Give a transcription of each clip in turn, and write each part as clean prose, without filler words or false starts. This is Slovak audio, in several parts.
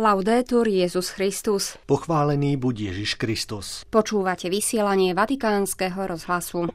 Laudetur Jesus Christus. Pochválený buď Ježiš Kristus. Počúvate vysielanie Vatikánskeho rozhlasu.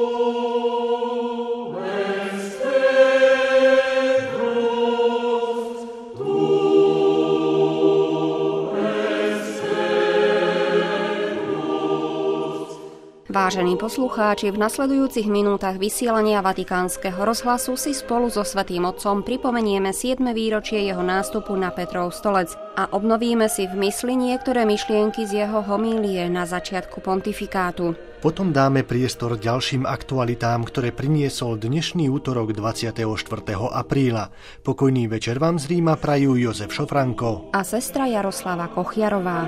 Vážení poslucháči, v nasledujúcich minútach vysielania Vatikánskeho rozhlasu si spolu so Svätým Otcom pripomenieme 7. výročie jeho nástupu na Petrov stolec a obnovíme si v mysli niektoré myšlienky z jeho homílie na začiatku pontifikátu. Potom dáme priestor ďalším aktualitám, ktoré priniesol dnešný útorok 24. apríla. Pokojný večer vám z Ríma prajú Jozef Šofranko a sestra Jaroslava Kochiarová.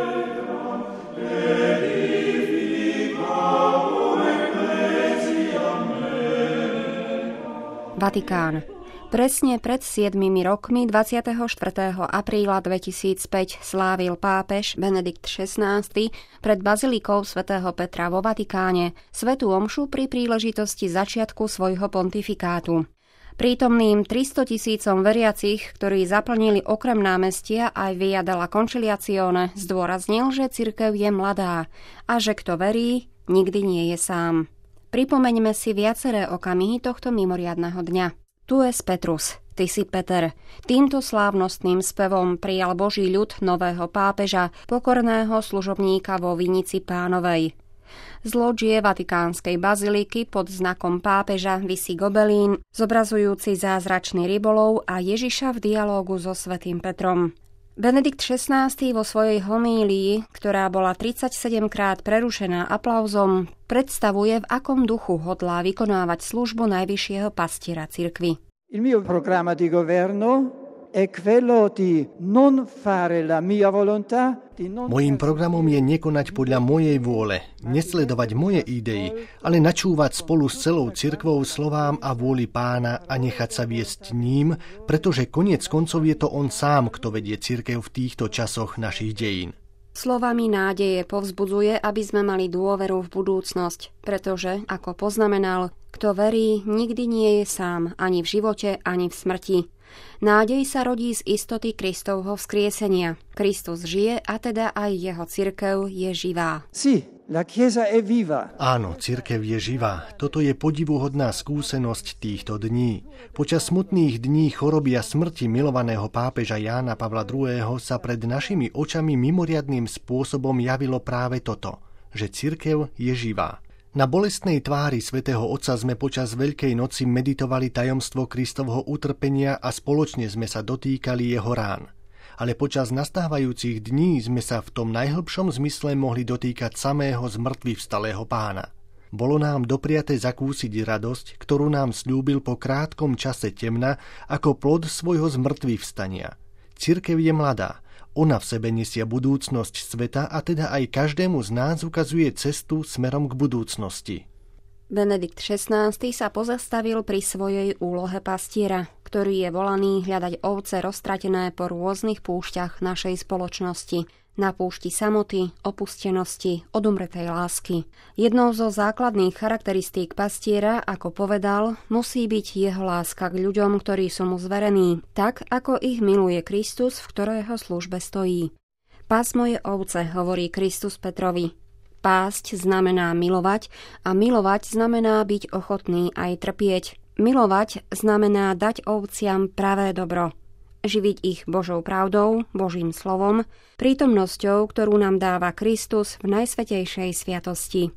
Vatikán. Presne pred 7 rokmi 24. apríla 2005 slávil pápež Benedikt XVI pred bazilikou svätého Petra vo Vatikáne svätú omšu pri príležitosti začiatku svojho pontifikátu. Prítomným 300 000 veriacich, ktorí zaplnili okrem námestia aj Via della Conciliazione, zdôraznil, že cirkev je mladá a že kto verí, nikdy nie je sám. Pripomeňme si viaceré okamihy tohto mimoriadneho dňa. Tu es Petrus, ty si Peter. Týmto slávnostným spevom prijal Boží ľud nového pápeža, pokorného služobníka vo vinici Pánovej. Z lóžie Vatikánskej baziliky pod znakom pápeža visí gobelín, zobrazujúci zázračný rybolov a Ježiša v dialógu so svätým Petrom. Benedikt XVI vo svojej homílii, ktorá bola 37 krát prerušená aplauzom, predstavuje, v akom duchu hodlá vykonávať službu najvyššieho pastiera cirkvi. Il mio programma di governo è quello di non fare la mia volontà. Mojím programom je nekonať podľa mojej vôle, nesledovať moje idei, ale načúvať spolu s celou cirkvou slovám a vôli Pána a nechať sa viesť ním, pretože koniec koncov je to on sám, kto vedie cirkev v týchto časoch našich dejín. Slovami nádeje povzbudzuje, aby sme mali dôveru v budúcnosť, pretože, ako poznamenal, kto verí, nikdy nie je sám, ani v živote, ani v smrti. Nádej sa rodí z istoty Kristovho vzkriesenia. Kristus žije a teda aj jeho cirkev je živá. Sí, la Chiesa è viva. Áno, cirkev je živá. Toto je podivuhodná skúsenosť týchto dní. Počas smutných dní choroby a smrti milovaného pápeža Jána Pavla II. Sa pred našimi očami mimoriadnym spôsobom javilo práve toto, že cirkev je živá. Na bolestnej tvári svätého Otca sme počas Veľkej noci meditovali tajomstvo Kristovho utrpenia a spoločne sme sa dotýkali jeho rán. Ale počas nastávajúcich dní sme sa v tom najhlbšom zmysle mohli dotýkať samého zmŕtvychvstalého Pána. Bolo nám dopriaté zakúsiť radosť, ktorú nám sľúbil po krátkom čase temna ako plod svojho zmŕtvychvstania. Cirkev je mladá. Ona v sebe nesie budúcnosť sveta a teda aj každému z nás ukazuje cestu smerom k budúcnosti. Benedikt XVI sa pozastavil pri svojej úlohe pastiera, ktorý je volaný hľadať ovce roztratené po rôznych púšťach našej spoločnosti. Na púšti samoty, opustenosti, odumretej lásky. Jednou zo základných charakteristík pastiera, ako povedal, musí byť jeho láska k ľuďom, ktorí sú mu zverení, tak ako ich miluje Kristus, v ktorého službe stojí. Pás moje ovce, hovorí Kristus Petrovi. Pásť znamená milovať a milovať znamená byť ochotný aj trpieť. Milovať znamená dať ovciam pravé dobro. Živiť ich Božou pravdou, Božím slovom, prítomnosťou, ktorú nám dáva Kristus v najsvätejšej sviatosti.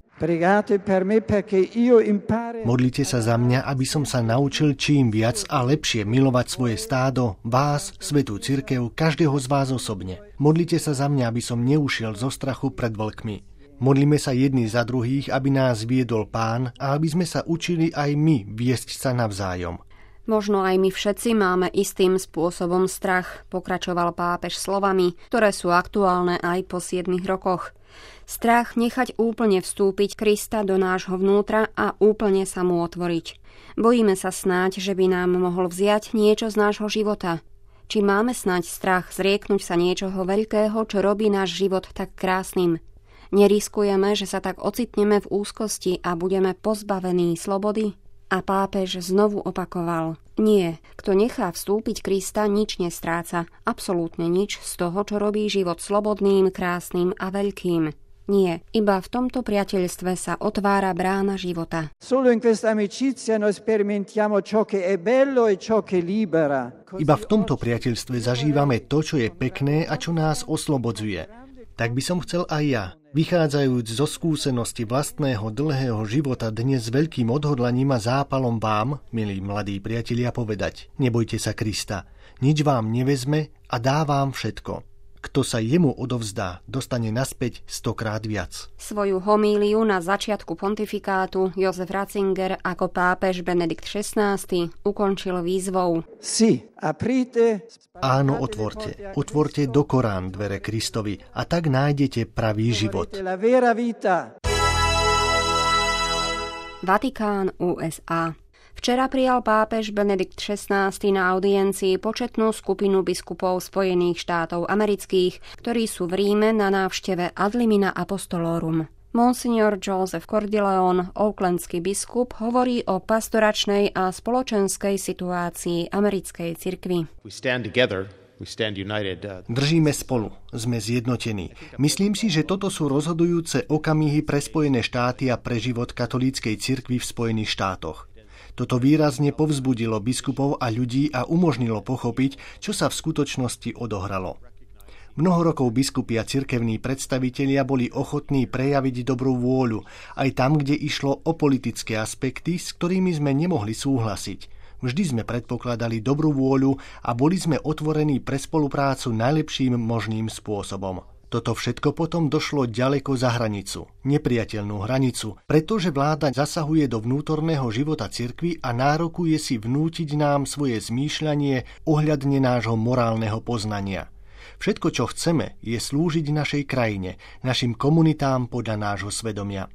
Modlite sa za mňa, aby som sa naučil čím viac a lepšie milovať svoje stádo, vás, svätú cirkev, každého z vás osobne. Modlite sa za mňa, aby som neušiel zo strachu pred vlkmi. Modlíme sa jedni za druhých, aby nás viedol Pán a aby sme sa učili aj my viesť sa navzájom. Možno aj my všetci máme istým spôsobom strach, pokračoval pápež slovami, ktoré sú aktuálne aj po 7 rokoch. Strach nechať úplne vstúpiť Krista do nášho vnútra a úplne sa mu otvoriť. Bojíme sa snáď, že by nám mohol vziať niečo z nášho života. Či máme snáď strach zrieknúť sa niečoho veľkého, čo robí náš život tak krásnym. Neriskujeme, že sa tak ocitneme v úzkosti a budeme pozbavení slobody? A pápež znovu opakoval: nie, kto nechá vstúpiť Krista, nič nestráca, absolútne nič z toho, čo robí život slobodným, krásnym a veľkým. Nie, iba v tomto priateľstve sa otvára brána života. Solo in questa amicizia noi sperimentiamo ciò che è bello e ciò che libera. Iba v tomto priateľstve zažívame to, čo je pekné a čo nás oslobodzuje. Tak by som chcel aj ja, vychádzajúc zo skúsenosti vlastného dlhého života dnes s veľkým odhodlaním a zápalom vám, milí mladí priatelia, povedať: nebojte sa Krista, nič vám nevezme a dá vám všetko. Kto sa jemu odovzdá, dostane naspäť 100-krát viac. Svoju homíliu na začiatku pontifikátu Jozef Ratzinger ako pápež Benedikt XVI ukončil výzvou: áno, otvorte do Korán dvere Kristovi a tak nájdete pravý život. Vatikán, USA. Včera prijal pápež Benedikt XVI na audiencii početnú skupinu biskupov Spojených štátov amerických, ktorí sú v Ríme na návšteve Ad limina apostolorum. Monsignor Joseph Cordileone, oaklandský biskup, hovorí o pastoračnej a spoločenskej situácii americkej cirkvi. Držíme spolu, sme zjednotení. Myslím si, že toto sú rozhodujúce okamihy pre Spojené štáty a pre život katolíckej cirkvi v Spojených štátoch. Toto výrazne povzbudilo biskupov a ľudí a umožnilo pochopiť, čo sa v skutočnosti odohralo. Mnoho rokov biskupy a cirkevní predstavitelia boli ochotní prejaviť dobrú vôľu, aj tam, kde išlo o politické aspekty, s ktorými sme nemohli súhlasiť. Vždy sme predpokladali dobrú vôľu a boli sme otvorení pre spoluprácu najlepším možným spôsobom. Toto všetko potom došlo ďaleko za hranicu, nepriateľnú hranicu, pretože vláda zasahuje do vnútorného života cirkvi a nárokuje si vnútiť nám svoje zmýšľanie ohľadne nášho morálneho poznania. Všetko, čo chceme, je slúžiť našej krajine, našim komunitám podľa nášho svedomia.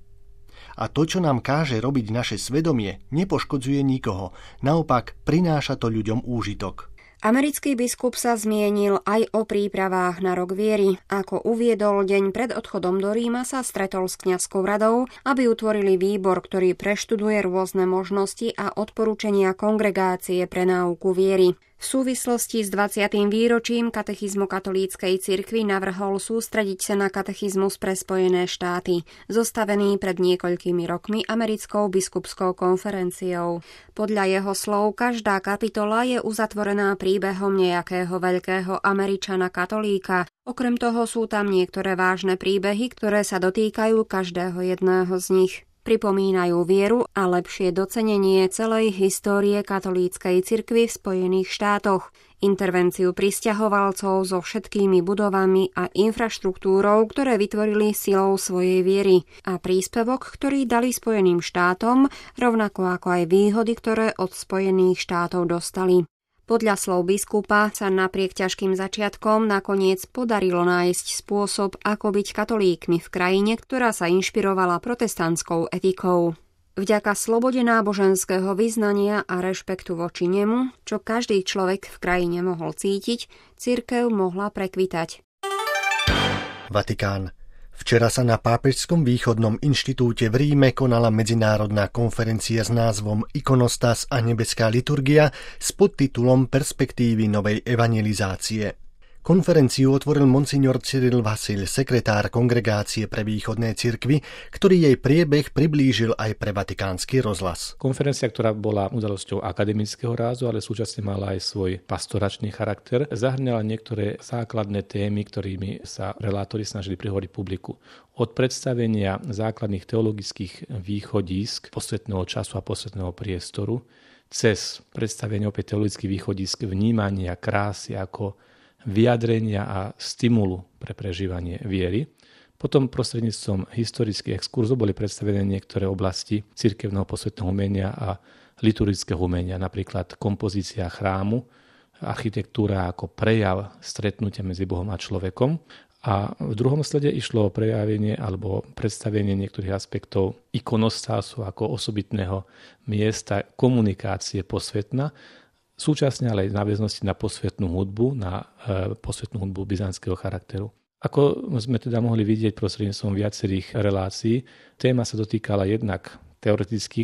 A to, čo nám káže robiť naše svedomie, nepoškodzuje nikoho, naopak prináša to ľuďom úžitok. Americký biskup sa zmienil aj o prípravách na rok viery. Ako uviedol, deň pred odchodom do Ríma sa stretol s kňazskou radou, aby utvorili výbor, ktorý preštuduje rôzne možnosti a odporúčania kongregácie pre náuku viery. V súvislosti s 20. výročím katechizmu katolíckej cirkvi navrhol sústrediť sa na katechizmus pre Spojené štáty, zostavený pred niekoľkými rokmi Americkou biskupskou konferenciou. Podľa jeho slov každá kapitola je uzatvorená príbehom nejakého veľkého Američana katolíka. Okrem toho sú tam niektoré vážne príbehy, ktoré sa dotýkajú každého jedného z nich. Pripomínajú vieru a lepšie docenenie celej histórie katolíckej cirkvi v Spojených štátoch, intervenciu prisťahovalcov so všetkými budovami a infraštruktúrou, ktoré vytvorili silou svojej viery, a príspevok, ktorý dali Spojeným štátom, rovnako ako aj výhody, ktoré od Spojených štátov dostali. Podľa slov biskupa sa napriek ťažkým začiatkom nakoniec podarilo nájsť spôsob, ako byť katolíkmi v krajine, ktorá sa inšpirovala protestantskou etikou. Vďaka slobode náboženského vyznania a rešpektu voči nemu, čo každý človek v krajine mohol cítiť, cirkev mohla prekvitať. Vatikán. Včera sa na Pápežskom východnom inštitúte v Ríme konala medzinárodná konferencia s názvom Ikonostas a nebeská liturgia s podtitulom Perspektívy novej evangelizácie. Konferenciu otvoril monsignor Cyril Vasil, sekretár Kongregácie pre východné cirkvi, ktorý jej priebeh priblížil aj pre Vatikánsky rozhlas. Konferencia, ktorá bola udalosťou akademického rázu, ale súčasne mala aj svoj pastoračný charakter, zahŕňala niektoré základné témy, ktorými sa relátori snažili prihovoriť publiku. Od predstavenia základných teologických východísk posvetného času a posvetného priestoru, cez predstavenie opäť teologických východísk vnímania krásy ako vyjadrenia a stimulu pre prežívanie viery. Potom prostredníctvom historických exkurzov boli predstavené niektoré oblasti cirkevného posvetného umenia a liturgického umenia, napríklad kompozícia chrámu, architektúra ako prejav stretnutia medzi Bohom a človekom. A v druhom slede išlo o prejavenie alebo predstavenie niektorých aspektov ikonostásu ako osobitného miesta komunikácie posvetná, súčasne ale aj náväznosti na posvetnú hudbu byzantského charakteru. Ako sme teda mohli vidieť prostredníctvom viacerých relácií, téma sa dotýkala jednak teoretických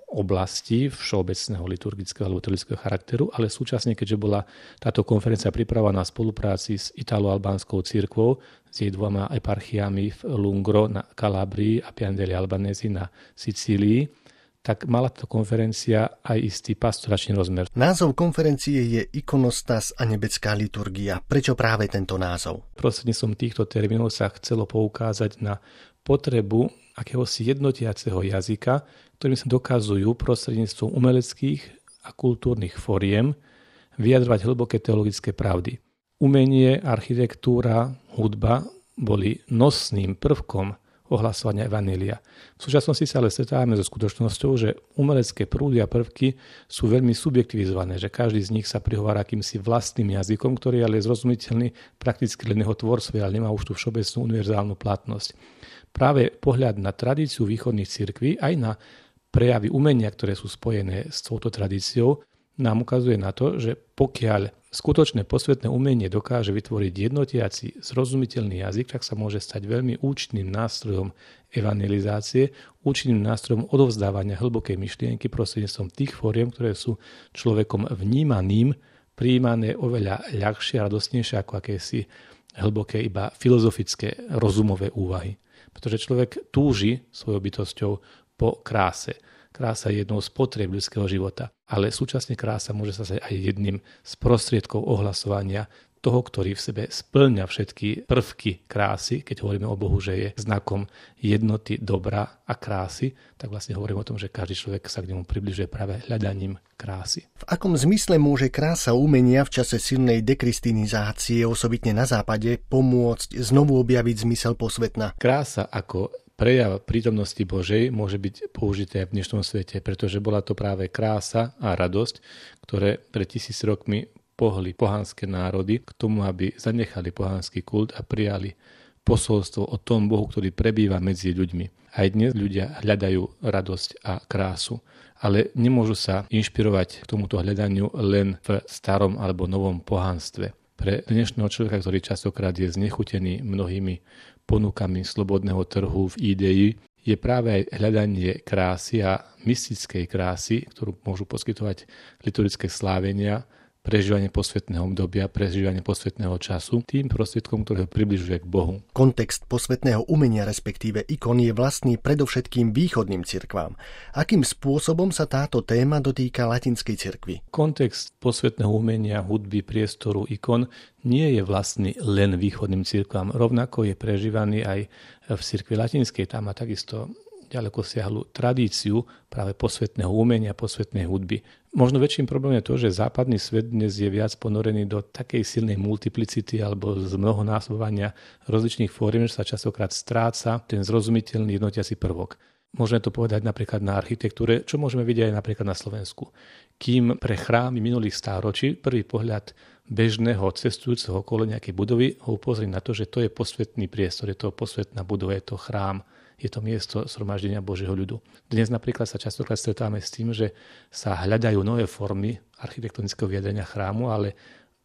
oblasti všeobecného liturgického alebo liturgického charakteru, ale súčasne, keďže bola táto konferencia pripravená v spolupráci s Italo-albánskou cirkvou, s jej 2 eparchiami v Lungro na Kalábrii a Piandelli Albanesi na Sicílii, tak mala táto konferencia aj istý pastoračný rozmer. Názov konferencie je Ikonostas a nebeská liturgia. Prečo práve tento názov? Prostredníctvom týchto termínov sa chcelo poukázať na potrebu akéhosi jednotiaceho jazyka, ktorým sa dokazujú prostredníctvom umeleckých a kultúrnych foriem vyjadrovať hlboké teologické pravdy. Umenie, architektúra, hudba boli nosným prvkom ohlasovania evanjelia. V súčasnosti sa ale stretávame so skutočnosťou, že umelecké prúdy a prvky sú veľmi subjektivizované, že každý z nich sa prihovára akýmsi vlastným jazykom, ktorý ale je zrozumiteľný prakticky len jeho tvorstve, ale nemá už tú všeobecnú univerzálnu platnosť. Práve pohľad na tradíciu východných cirkví, aj na prejavy umenia, ktoré sú spojené s touto tradíciou, nám ukazuje na to, že pokiaľ skutočné posvetné umenie dokáže vytvoriť jednotiaci, zrozumiteľný jazyk, tak sa môže stať veľmi účinným nástrojom evangelizácie, účinným nástrojom odovzdávania hlbokej myšlienky prostredníctvom tých fóriem, ktoré sú človekom vnímaným, prijímané oveľa ľahšie a radostnejšie ako akési hlboké iba filozofické rozumové úvahy. Pretože človek túži svojou bytosťou po kráse. Krása je jednou z potrieb ľudského života, ale súčasne krása môže sa stať aj jedným z prostriedkov ohlasovania toho, ktorý v sebe spĺňa všetky prvky krásy. Keď hovoríme o Bohu, že je znakom jednoty dobra a krásy, tak vlastne hovoríme o tom, že každý človek sa k nemu približuje práve hľadaním krásy. V akom zmysle môže krása umenia v čase silnej dekristinizácie, osobitne na západe, pomôcť znovu objaviť zmysel posvetna? Krása ako prejav prítomnosti Božej môže byť použité aj v dnešnom svete, pretože bola to práve krása a radosť, ktoré pred 1000 rokmi pohli pohanské národy k tomu, aby zanechali pohanský kult a prijali posolstvo o tom Bohu, ktorý prebýva medzi ľuďmi. Aj dnes ľudia hľadajú radosť a krásu, ale nemôžu sa inšpirovať k tomuto hľadaniu len v starom alebo novom pohanstve. Pre dnešného človeka, ktorý častokrát je znechutený mnohými ponukami slobodného trhu v idei, je práve aj hľadanie krásy a mystickej krásy, ktorú môžu poskytovať liturgické slávenia, prežívanie posvetného obdobia, prežívanie posvetného času, tým prostriedkom, ktoré ho približuje k Bohu. Kontext posvetného umenia, respektíve ikon, je vlastný predovšetkým východným cirkvám. Akým spôsobom sa táto téma dotýka latinskej cirkvi? Kontext posvetného umenia, hudby, priestoru, ikon nie je vlastný len východným cirkvám. Rovnako je prežívaný aj v cirkvi latinskej. Tam má takisto ďaleko siahlu tradíciu práve posvetného umenia, posvetnej hudby. Možno väčším problémom je to, že západný svet dnes je viac ponorený do takej silnej multiplicity alebo z mnohonásobovania rozličných fóriem, že sa častokrát stráca ten zrozumiteľný jednotiaci prvok. Môžeme to povedať napríklad na architektúre, čo môžeme vidieť aj napríklad na Slovensku. Kým pre chrámy minulých stáročí prvý pohľad bežného cestujúceho okolo nejakej budovy ho upozorní na to, že to je posvetný priestor, je to posvetná budova, je to chrám, je to miesto zhromaždenia Božieho ľudu. Dnes napríklad sa častokrát stretávame s tým, že sa hľadajú nové formy architektonického vyjadrenia chrámu, ale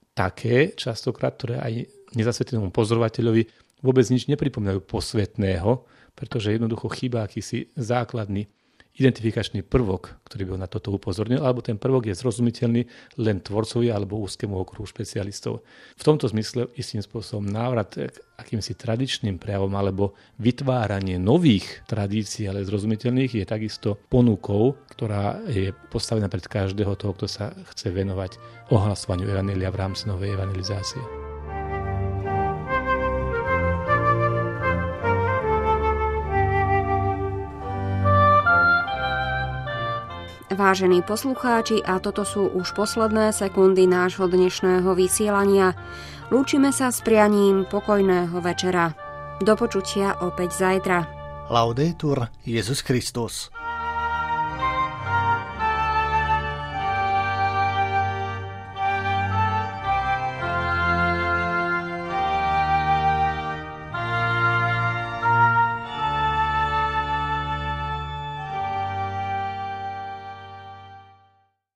také častokrát, ktoré aj nezasvetenému pozorovateľovi vôbec nič nepripomínajú posvetného, pretože jednoducho chýba akýsi základný identifikačný prvok, ktorý by ho na toto upozornil, alebo ten prvok je zrozumiteľný len tvorcovi alebo úzkému okruhu špecialistov. V tomto zmysle istým spôsobom návrat k akýmsi tradičným prejavom alebo vytváranie nových tradícií, ale zrozumiteľných, je takisto ponukou, ktorá je postavená pred každého toho, kto sa chce venovať ohlasovaniu evanjelia v rámci novej evangelizácie. Vážení poslucháči, a toto sú už posledné sekundy nášho dnešného vysielania. Lúčime sa s prianím pokojného večera. Do počutia opäť zajtra. Laudetur Jesus Christus.